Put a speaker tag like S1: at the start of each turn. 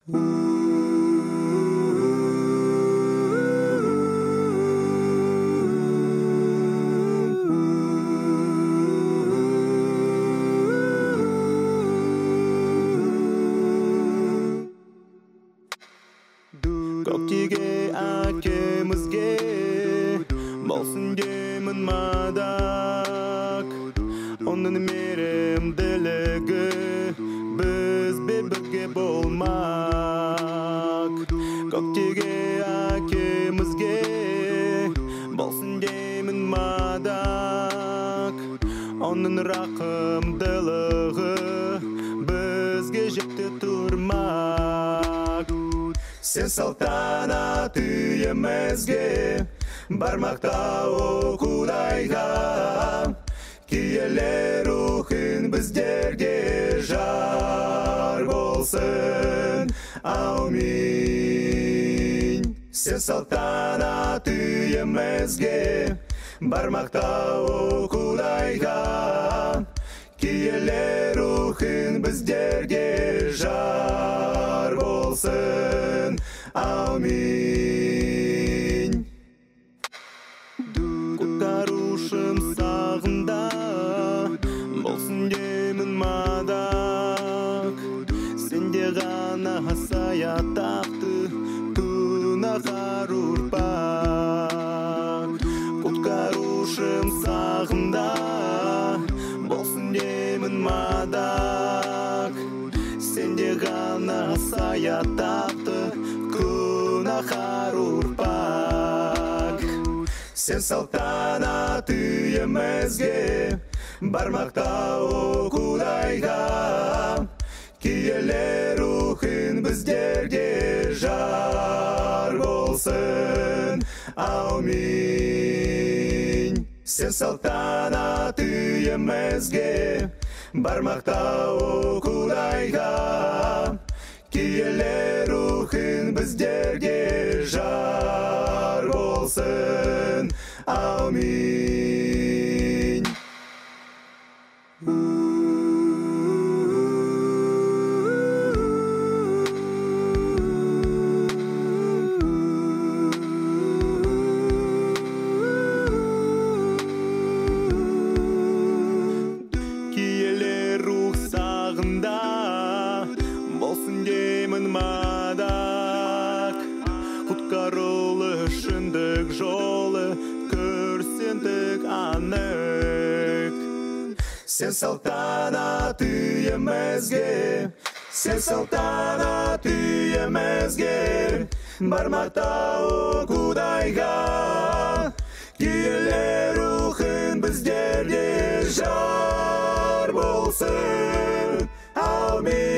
S1: Көктегі әкемізге болсын деймін мадақ, оның мейірімділігі бізбен бірге болмақ. Көктегі әкемізге болсын деймін мадақ, оның рақымдылығы бізге жетті тұрмақ. Сен салтанат үйімізге бармақта Құдайға, киелі рухын біздерге жар болсын. Аумин. Сен салтанат үйімізге бармақта Құдайға, киелі рухын біздерге жар болсын. Аумин. Құтқарушым сағында болсын деймін мадақ, сенде ғана саятақты күнәһар ұрпақ. Құтқарушым сағында болсын деймін мадақ, сенде ғана саятақты күнәһар ұрпақ. Сен салтанат үйімізге бармақта Құдайға, киелі рухын біздерге жар болсын. Аумин. Сен салтанат үйімізге бармақта Құдайға, киелі рухын біздерге жар болсын. Аумин. Киелі рух сағында болсын деймін мадақ, құтқарулы шындық жолы көрсендік анық. Сен салтанат үйімізге, сен салтанат үйімізге бармақта Құдайға, киелі рухын біздерге жар болсын. Аумин.